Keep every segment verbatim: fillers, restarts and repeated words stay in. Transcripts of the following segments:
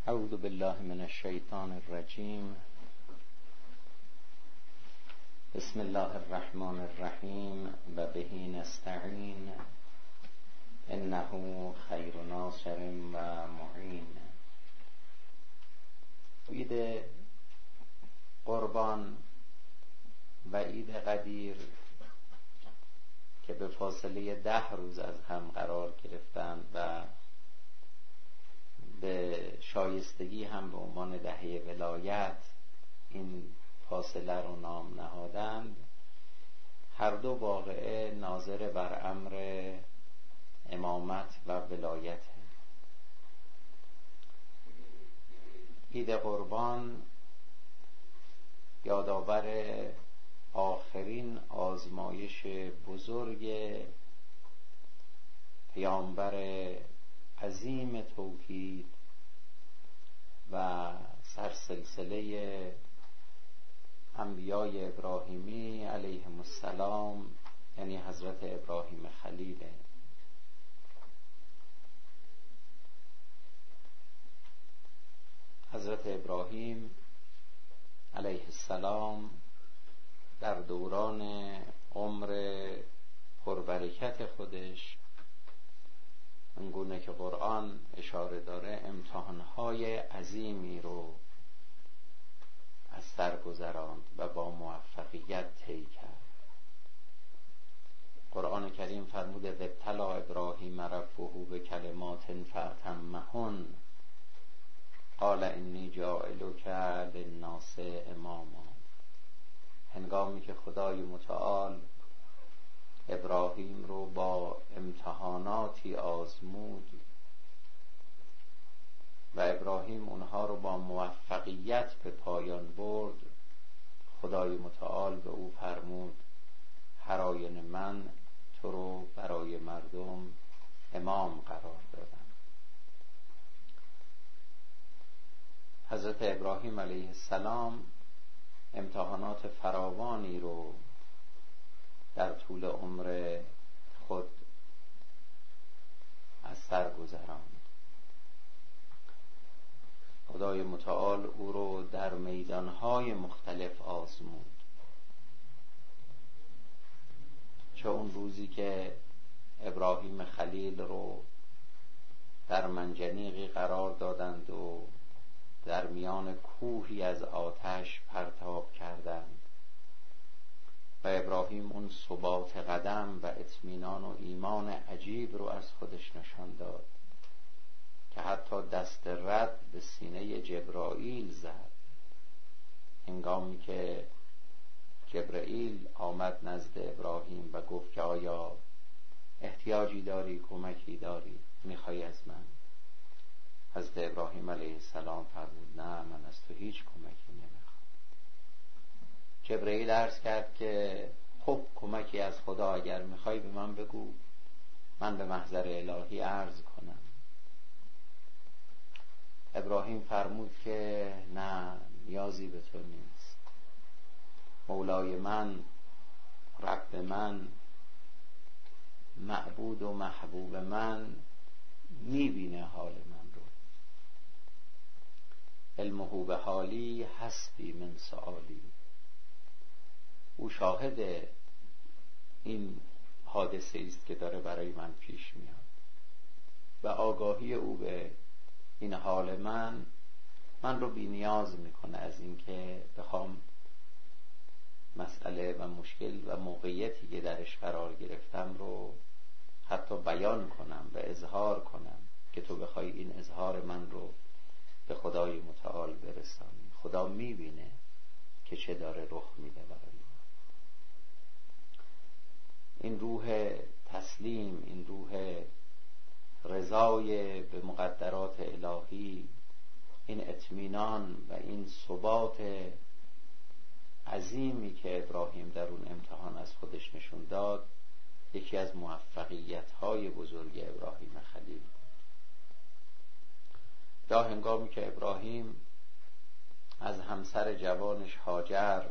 اعوذ بالله من الشیطان الرجیم. بسم الله الرحمن الرحیم و به نستعین انه خیر ناصر و معین. عید قربان و عید قدیر که به فاصله ده روز از هم قرار گرفتند و به شایستگی هم به عنوان دهه ولایت این فاصله رو نام نهادند، هر دو واقعه ناظر بر امر امامت و ولایت. عید قربان یادآور آخرین آزمایش بزرگ پیامبر عظیم توحید و سرسلسله انبیای ابراهیمی علیهم السلام، یعنی حضرت ابراهیم خلیل. حضرت ابراهیم علیه السلام در دوران عمر پربرکت خودش، انگونه که قرآن اشاره داره، امتحانهای عظیمی رو از سر گذراند و با موفقیت طی کرد. قرآن کریم فرموده وابتلی ابراهیم ربه بکلمات فاتمهن قال انی جاعلک للناس اماما. هنگامی که خدای متعال ابراهیم رو با امتحاناتی آزمود و ابراهیم اونها رو با موفقیت به پایان برد، خدای متعال به او فرمود هر آینه من تو رو برای مردم امام قرار دادم. حضرت ابراهیم علیه السلام امتحانات فراوانی رو در طول عمر خود از سر گذراند. خدای متعال او رو در میدانهای مختلف آزمود. چه اون روزی که ابراهیم خلیل رو در منجنیقی قرار دادند و در میان کوهی از آتش پرتاب کردند و ابراهیم اون ثبات قدم و اطمینان و ایمان عجیب رو از خودش نشان داد که حتی دست رد به سینه جبرائیل زد. هنگامی که جبرائیل آمد نزد ابراهیم و گفت که آیا احتیاجی داری، کمکی داری، میخوای از من؟ حضرت ابراهیم علیه السلام فرمود نه، من از تو هیچ کمکی نمیخوام. جبرائیل عرض کرد که خب کمکی از خدا اگر میخوای به من بگو، من به محضر الهی عرض کنم. ابراهیم فرمود که نه، نیازی به تو نیست. مولای من، رب من، معبود و محبوب من میبینه حال من رو. علمه به حالی حسبی من سؤالی. او شاهد این حادثه است که داره برای من پیش میاد و آگاهی او به این حال من من رو بی نیاز میکنه از اینکه بخوام مسئله و مشکل و موقعیتی که درش قرار گرفتم رو حتی بیان کنم و اظهار کنم که تو بخوای این اظهار من رو به خدای متعال برسانی. خدا میبینه که چه داره رخ میده برای من. این روح تسلیم، این روح رضای به مقدرات الهی، این اطمینان و این ثبات عظیمی که ابراهیم در اون امتحان از خودش نشون داد، یکی از موفقیت‌های بزرگ ابراهیم خلیل بود. یا هنگامی که ابراهیم از همسر جوانش هاجر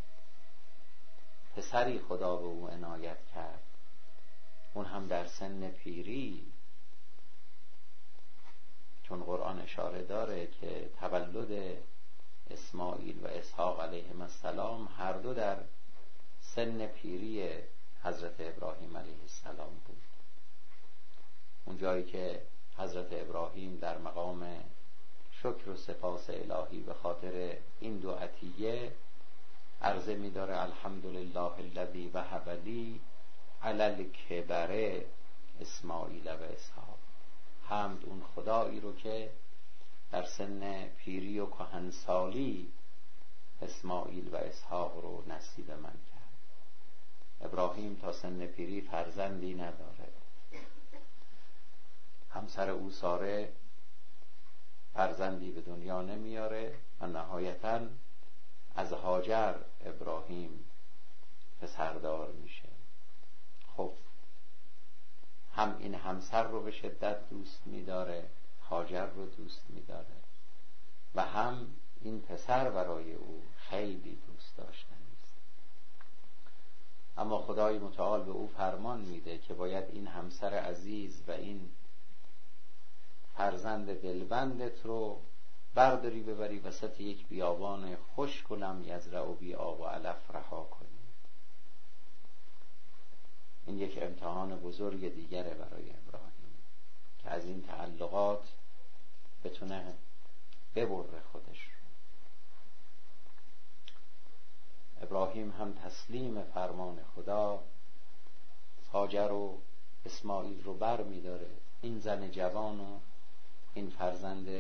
پسری خدا به او عنایت کرد، اون هم در سن پیری، چون قرآن اشاره داره که تولد اسماعیل و اسحاق علیهم السلام هر دو در سن پیری حضرت ابراهیم علیه السلام بود. اون جایی که حضرت ابراهیم در مقام شکر و سپاس الهی به خاطر این دو عطیه عرضه می داره الحمدلله الذی وهب لی علی الکبر اسماعیل و اسحاق. حمد اون خدایی رو که در سن پیری و کهنسالی اسماعیل و اسحاق رو نصیب من کرد. ابراهیم تا سن پیری فرزندی نداره، همسر او ساره فرزندی به دنیا نمیاره و نهایتاً از هاجر ابراهیم پسردار میشه. خب هم این همسر رو به شدت دوست میداره، هاجر رو دوست میداره، و هم این پسر برای او خیلی دوست داشتنی است. اما خدای متعال به او فرمان میده که باید این همسر عزیز و این فرزند دلبندت رو برداری ببری وسط یک بیابان خشک و لم یزرع و بی آب و علف رها کنی. این یک امتحان بزرگ دیگره برای ابراهیم که از این تعلقات بتونه ببره خودش رو. ابراهیم هم تسلیم فرمان خدا، هاجر و اسماعیل رو بر می داره، این زن جوان و این فرزند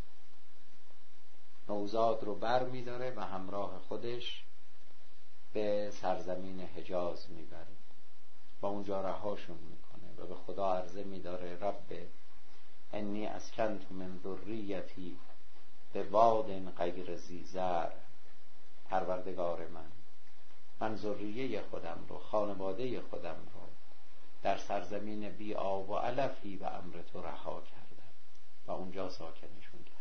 نوزاد رو بر می داره و همراه خودش به سرزمین حجاز می بره و اونجا رهاشون میکنه و به خدا عرضه می داره رب انی اسکنت من ذریتی به واد غیر ذی زرع. پروردگار من من ذریه خودم رو، خانواده خودم رو در سرزمین بی آب و علفی به امر تو رها کردم و اونجا ساکنشون کردم.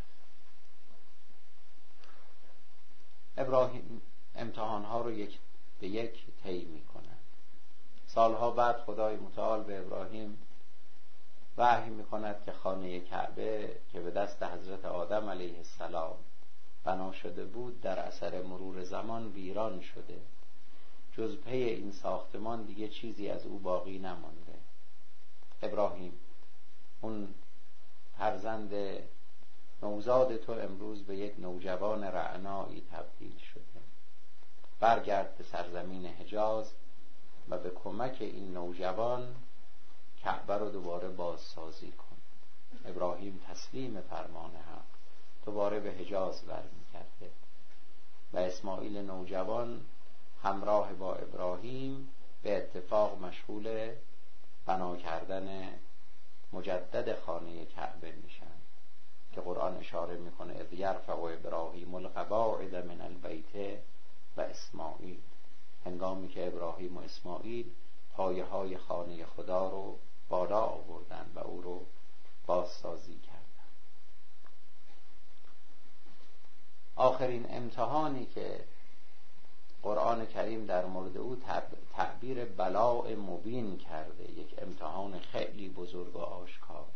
ابراهیم امتحانها رو یک به یک طی میکنه. سالها بعد خدای متعال به ابراهیم وحی میکند که خانه کعبه که به دست حضرت آدم علیه السلام بنا شده بود در اثر مرور زمان ویران شده، جز پی این ساختمان دیگه چیزی از او باقی نمانده. ابراهیم اون فرزند نوزاد تو امروز به یک نوجوان رعنایی تبدیل شده، برگرد به سرزمین حجاز و به کمک این نوجوان کعبه رو دوباره بازسازی کن. ابراهیم تسلیم فرمان حق دوباره به حجاز برمیگرده و اسماعیل نوجوان همراه با ابراهیم به اتفاق مشغول بنا کردن مجدد خانه کعبه میشن که قرآن اشاره میکنه اذ یرفع ابراهیم القواعد من البیت و اسماعیل، هنگامی که ابراهیم و اسماعیل پایه های خانه خدا رو بالا آوردن و او رو بازسازی کردن. آخرین امتحانی که قرآن کریم در مورد او تعبیر بلاء مبین کرده، یک امتحان خیلی بزرگ و آشکار.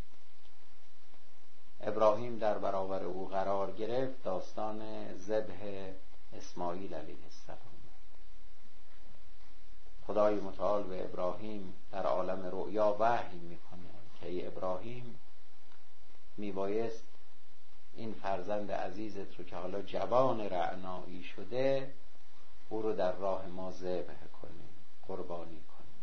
ابراهیم در برابر او قرار گرفت، داستان ذبح اسماعیل علیه السلام. خدای متعال به ابراهیم در عالم رؤیا وحی میکنه که ای ابراهیم میبایست این فرزند عزیزت رو که حالا جوان رعنایی شده او رو در راه ما ذبح کنی، قربانی کنی.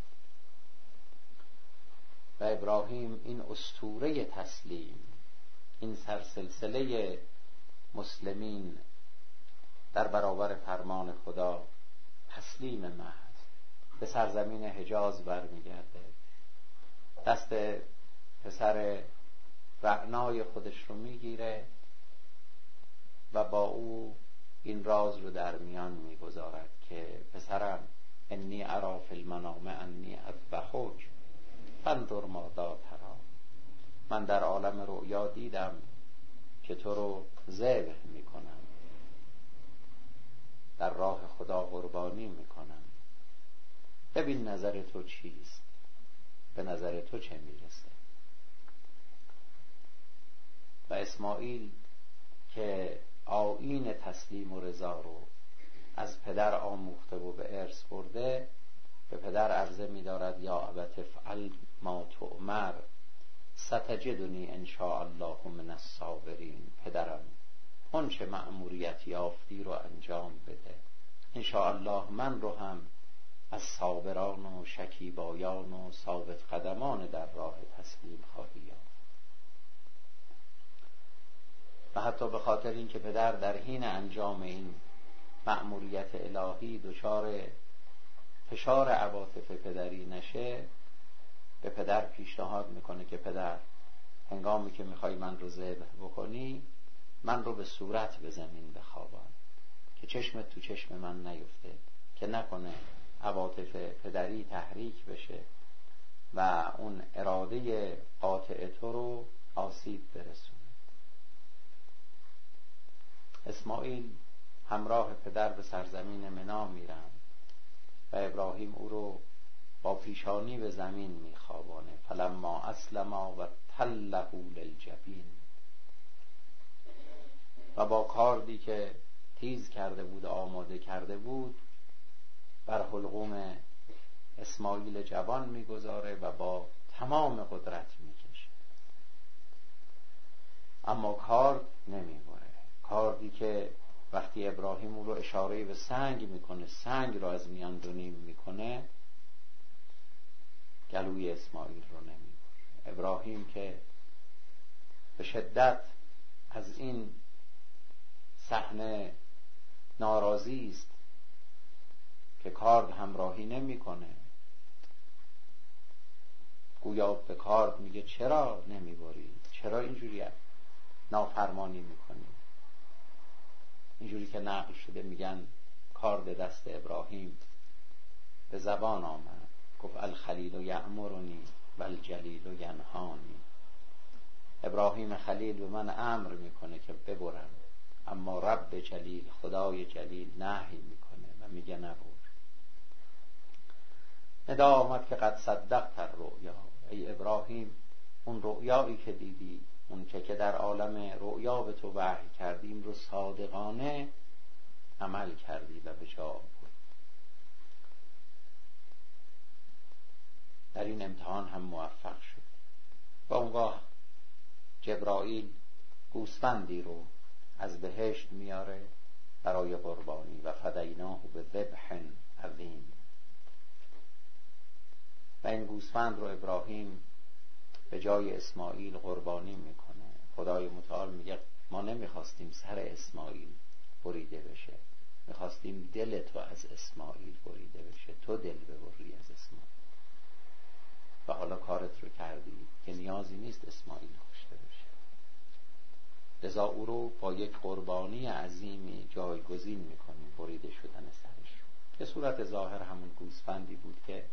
و ابراهیم این اسطوره تسلیم، این سرسلسله مسلمین در برابر فرمان خدا تسلیم محض به سرزمین حجاز برمیگرده، دست پسر رعنای خودش رو میگیره و با او این راز رو در میان میگذارد که پسرم انی ارا فی المنام انی اذبحک فانظر ماذا تری. من در عالم رؤیا دیدم که تو رو ذبح میکنم، در راه خدا قربانی میکنم، ببین نظر تو چیست، به نظر تو چه میرسه. و اسماعیل که آیین تسلیم و رضا رو از پدر آموخته و به ارث برده، به پدر عرضه می دارد یا ابت افعل ما تؤمر ستجدنی ان شاء الله من الصابرین. پدرم اون چه مأموریت یافتی رو انجام بده، ان شاء الله من رو هم از صابران و شکیبایان و ثابت قدمان در راه تسلیم خواهی یافت. و حتی به خاطر اینکه پدر در حین انجام این مأموریت الهی دچار فشار عواطف پدری نشه، به پدر پیشنهاد میکنه که پدر هنگامی که میخوای من رو ذبح بکنی، من رو به صورت به زمین بخوابان که چشمت تو چشم من نیفته، که نکنه عواطف پدری تحریک بشه و اون اراده قاطع تو رو آسیب برسونه. اسماعیل همراه پدر به سرزمین منا میرن و ابراهیم او رو با پیشانی به زمین میخوابانه. فلما اسلما و تله للجبین. و با کاردی که تیز کرده بود آماده کرده بود بر حلقوم اسماعیل جوان میگذاره و با تمام قدرت میکشه، اما کارد نمیبره. کاردی که وقتی ابراهیم او رو اشاره به سنگ میکنه، سنگ رو از میان دو نیم میکنه، گلوی اسماعیل رو نمیبره. ابراهیم که به شدت از این صحنه ناراضی است که کارد همراهی نمیکنه، گویا به کارد میگه چرا نمیبری، چرا اینجوری نافرمانی میکنی. اینجوری که نقل شده میگن کارد دست ابراهیم به زبان آمد، گفت الخلیل یأمرنی و الجلیل ینهانی. ابراهیم خلیل به من امر میکنه که ببرم، اما رب جلیل، خدای جلیل نهی میکنه و میگه نبر. ندا آمد که قد صدقت الرؤیا. ای ابراهیم، اون رؤیایی که دیدی، اون که که در عالم رؤیا به تو وحی کردیم رو صادقانه عمل کردی و به جا آوردی. در این امتحان هم موفق شد. و اونگاه جبرائیل گوسفندی رو از بهشت میاره برای قربانی و فدیناه به ذبح عظیم. و این گوسفند رو ابراهیم به جای اسماعیل قربانی میکنه. خدای متعال میگه ما نمیخواستیم سر اسماعیل بریده بشه، میخواستیم دل تو از اسماعیل بریده بشه، تو دل ببری از اسماعیل، و حالا کارت رو کردی که نیازی نیست اسماعیل کشته بشه. لذا او رو با یک قربانی عظیمی جایگزین میکنیم، بریده شدن سرش رو. به صورت ظاهر همون گوسفندی بود که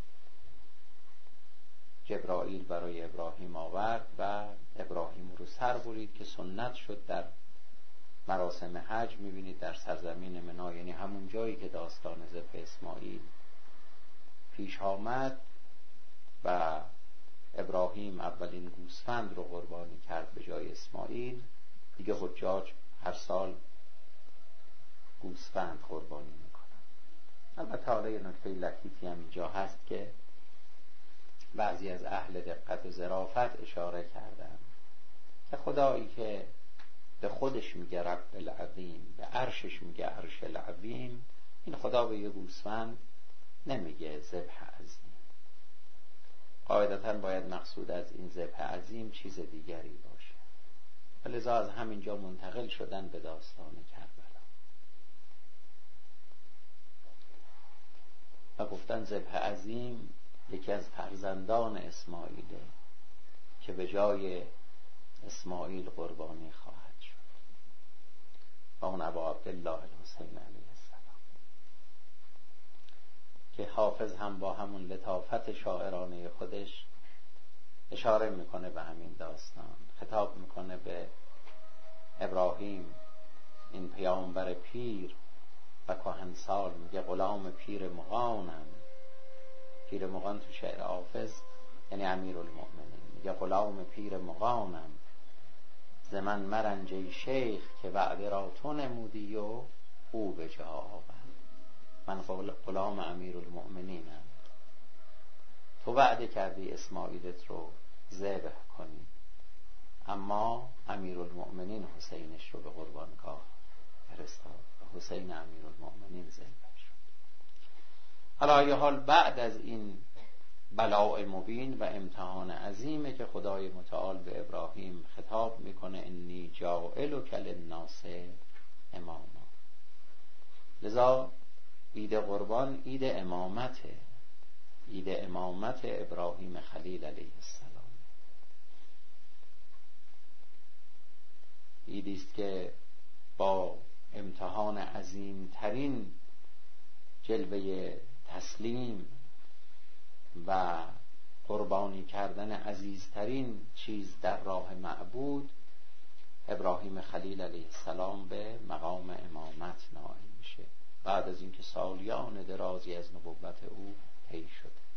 جبرائیل برای ابراهیم آورد و ابراهیم رو سر برید که سنت شد در مراسم حج. میبینید در سرزمین منا، یعنی همون جایی که داستان ذبح اسماعیل پیش آمد و ابراهیم اولین گوسفند رو قربانی کرد به جای اسماعیل، دیگه حجاج هر سال گوسفند قربانی میکنن. البته حالا یه نکته لطیفی هم اینجا هست که بعضی از اهل دقت و ظرافت اشاره کردن که خدایی که به خودش میگه رب العظیم، به عرشش میگه عرش العظیم، این خدا به یه گوسفند نمیگه ذبح عظیم. قاعدتاً باید مقصود از این ذبح عظیم چیز دیگری باشه. لذا از همینجا منتقل شدن به داستان کربلا و گفتن ذبح عظیم یکی از فرزندان اسماعیله که به جای اسماعیل قربانی خواهد شد، و اون ابا عبدالله الحسین علیه السلام، که حافظ هم با همون لطافت شاعرانه خودش اشاره میکنه به همین داستان. خطاب میکنه به ابراهیم، این پیامبر پیر و کهنسال، میگه غلام پیر مغانم. پیر مغان تو شعر حافظ یعنی امیرالمؤمنین. میگه غلام پیر مغانم، ز ز من مرنج ای شیخ که وعده را تو نمودی و او به جا آورد. من غلام امیرالمؤمنینم، تو وعده کردی اسماعیلت رو ذبح کنی، اما امیرالمؤمنین حسینش رو به قربانگاه فرستاد و حسین امیرالمؤمنین ذبح شد. حالا ای حال بعد از این بلاء مبین و امتحان عظیمه که خدای متعال به ابراهیم خطاب میکنه انی جاعلک للناس اماما. لذا عید قربان عید امامته، عید امامت ابراهیم خلیل علیه السلام. عیدی است که با امتحان عظیم ترین جلوه تسلیم و قربانی کردن عزیزترین چیز در راه معبود، ابراهیم خلیل علیه السلام به مقام امامت نائل میشه بعد از اینکه سالیان درازی از نبوت او طی شده.